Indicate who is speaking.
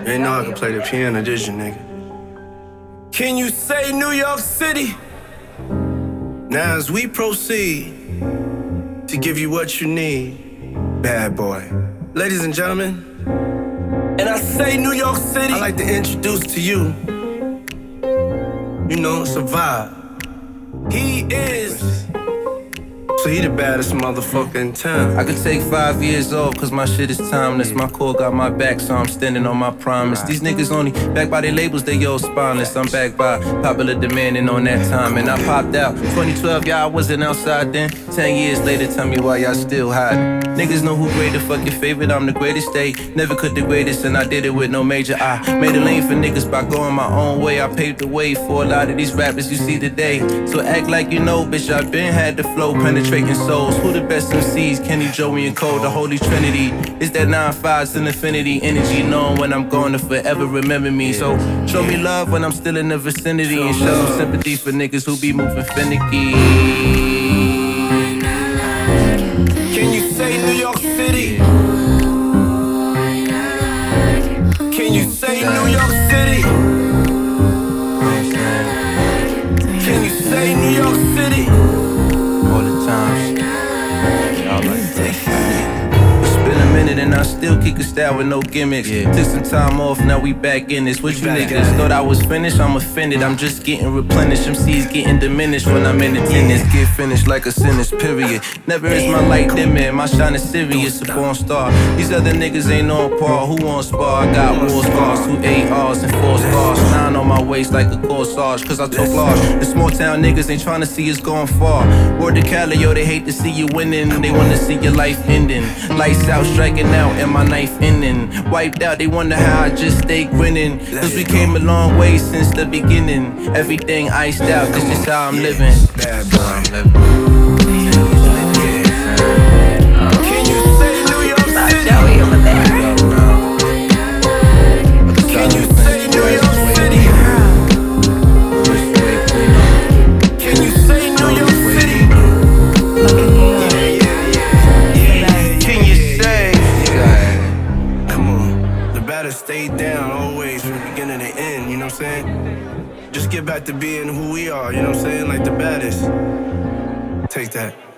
Speaker 1: ain't know I could play the piano, did you, nigga? Can you say New York City? Now as we proceed to give you what you need, bad boy. Ladies and gentlemen, and I say New York City, I'd like to introduce to you, you know, it's a vibe. He is, so he the baddest motherfucker in town.
Speaker 2: I could take 5 years off, cause my shit is timeless. My core got my back, so I'm standing on my promise. These niggas only backed by their labels, they all spineless. I'm backed by popular demand and on that time. And I popped out 2012, y'all, I wasn't outside then. 10 years later, tell me why y'all still hiding. Niggas know who great the fucking favorite, I'm the greatest, they never could the greatest, and I did it with no major. I made a lane for niggas by going my own way. I paved the way for a lot of these rappers you see today. So act like you know, bitch, I been had the flow, penetrating souls. Who the best MCs? Kenny, Joey, and Cole, the Holy Trinity. It's that 9-5s and infinity energy, knowing when I'm going to forever remember me. So show me love when I'm still in the vicinity, and show some sympathy for niggas who be moving finicky.
Speaker 1: Can you say New York City? Can you say New York City? Can you say New York City?
Speaker 2: All the time. Y'all like that. It's been a minute and I still kick a style with no gimmicks. Took some time off, now we back in this. What you niggas thought I was finished? I'm offended, I'm just getting replenished. MCs getting diminished when I'm in attendance. Get finished like a sentence, period. Never is my light dimming, my shine is serious, a porn star. These other niggas ain't on par, who on spar? I got war scars, 2 ARs and 4 scars. 9 on my waist like a corsage, cause I took large. The small town niggas ain't trying to see us going far. Word to Cali, yo, they hate to see you winning. They wanna see your life ending. Lights out, striking out, and my knife ending. Wiped out, they wonder how I just stay grinning. Cause we came a long way since the beginning. Everything iced out, cause this how I'm living.
Speaker 1: Bad boy. Can you say New York City?
Speaker 3: Joey over there.
Speaker 1: Can you say New York City? Can you say New York City? Can you say? Come on, the baddest stay down always from the beginning to end, you know what I'm saying? Just get back to being who we are, you know what I'm saying? Like the baddest. Take that.